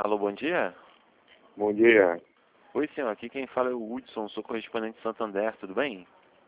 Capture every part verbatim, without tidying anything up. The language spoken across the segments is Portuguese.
Alô, bom dia. Bom dia. Oi, senhor. Aqui quem fala é o Hudson, sou correspondente de Santander, tudo bem?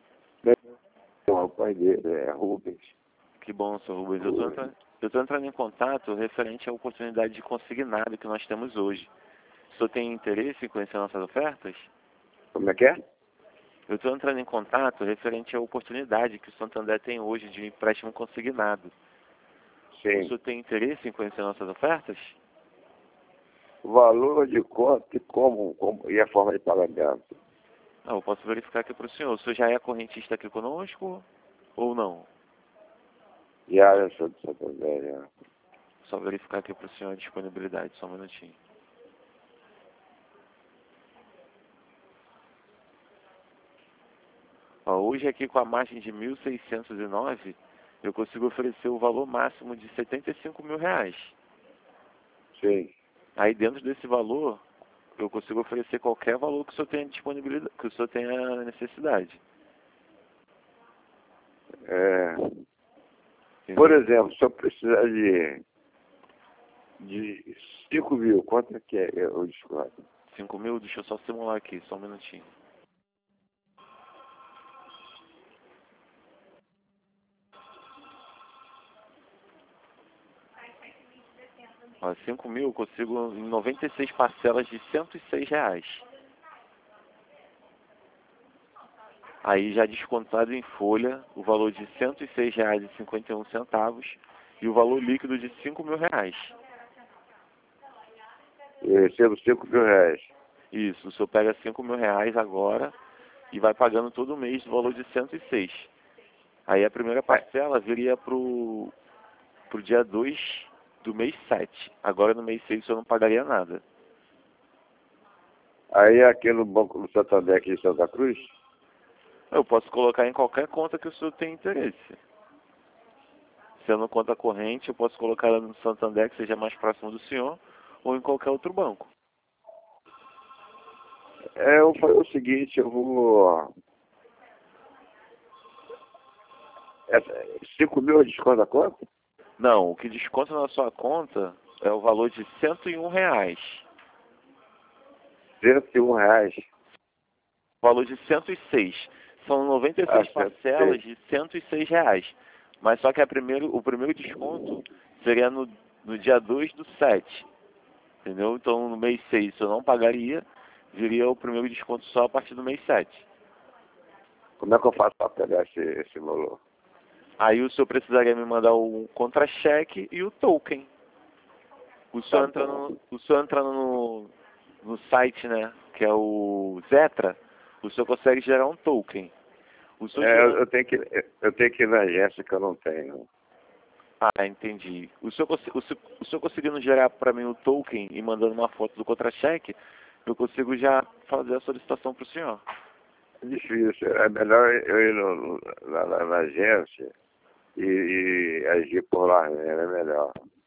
O pai dele é Rubens. Que bom, senhor Rubens. Eu estou entrando, eu tô entrando em contato referente à oportunidade de consignado que nós temos hoje. O senhor tem interesse em conhecer nossas ofertas? Como é que é? Eu estou entrando em contato referente à oportunidade que o Santander tem hoje de empréstimo consignado. O Sim. senhor tem interesse em conhecer nossas ofertas? O valor de conta e como, como e a forma de pagamento. Não, eu posso verificar aqui para o senhor. O senhor já é correntista aqui conosco ou não? E a área de Santander, é. Só verificar aqui para o senhor a disponibilidade, só um minutinho. Ó, hoje aqui com a margem de mil seiscentos e nove, eu consigo oferecer o valor máximo de setenta e cinco mil reais. Sim. Aí dentro desse valor, eu consigo oferecer qualquer valor que o senhor tenha disponibilidade, que o senhor tenha necessidade. É. Entendeu? Por exemplo, se eu precisar de, de cinco mil, quanto é que é o desconto? cinco mil, deixa eu só simular aqui, só um minutinho. Ó, cinco mil eu consigo em noventa e seis parcelas de cento e seis reais. Aí já descontado em folha o valor de cento e seis reais e cinquenta e um centavos e o valor líquido de cinco mil reais. Eu recebo cinco mil reais. Isso, o senhor pega cinco mil reais agora e vai pagando todo mês o valor de cento e seis. Aí a primeira parcela viria pro, pro dia dois do mês sete. Agora no mês seis o senhor não pagaria nada. Aí aqui no Banco do Santander aqui em Santa Cruz, Eu posso colocar em qualquer conta que o senhor tenha interesse. Sendo conta corrente, eu posso colocar ela no Santander, que seja mais próximo do senhor, ou em qualquer outro banco. é, eu falei o seguinte, eu vou... Essa, cinco mil eu desconto a conta? Não, o que desconta na sua conta é o valor de cento e um reais. cento e um reais. O valor de cento e seis. São noventa e seis Ah, parcelas de cento e seis reais. Mas só que a primeiro, o primeiro desconto seria no, no dia dois do sete. Entendeu? Então no mês seis eu não pagaria, viria o primeiro desconto só a partir do mês sete. Como é que eu faço para pegar esse, esse valor? Aí o senhor precisaria me mandar o contra-cheque e o token. O senhor Tá entra bom. no, o senhor entra no, no site, né, que é o Zetra, o senhor consegue gerar um token. O senhor É, eu, gerando... eu tenho que, eu tenho que ir na agência que eu não tenho. Ah, entendi. O senhor, consi- o, senhor, o senhor conseguindo gerar para mim o token e mandando uma foto do contra-cheque, eu consigo já fazer a solicitação para o senhor. É difícil. É melhor eu ir no, na, na, na agência e, e agir por lá, né? É melhor.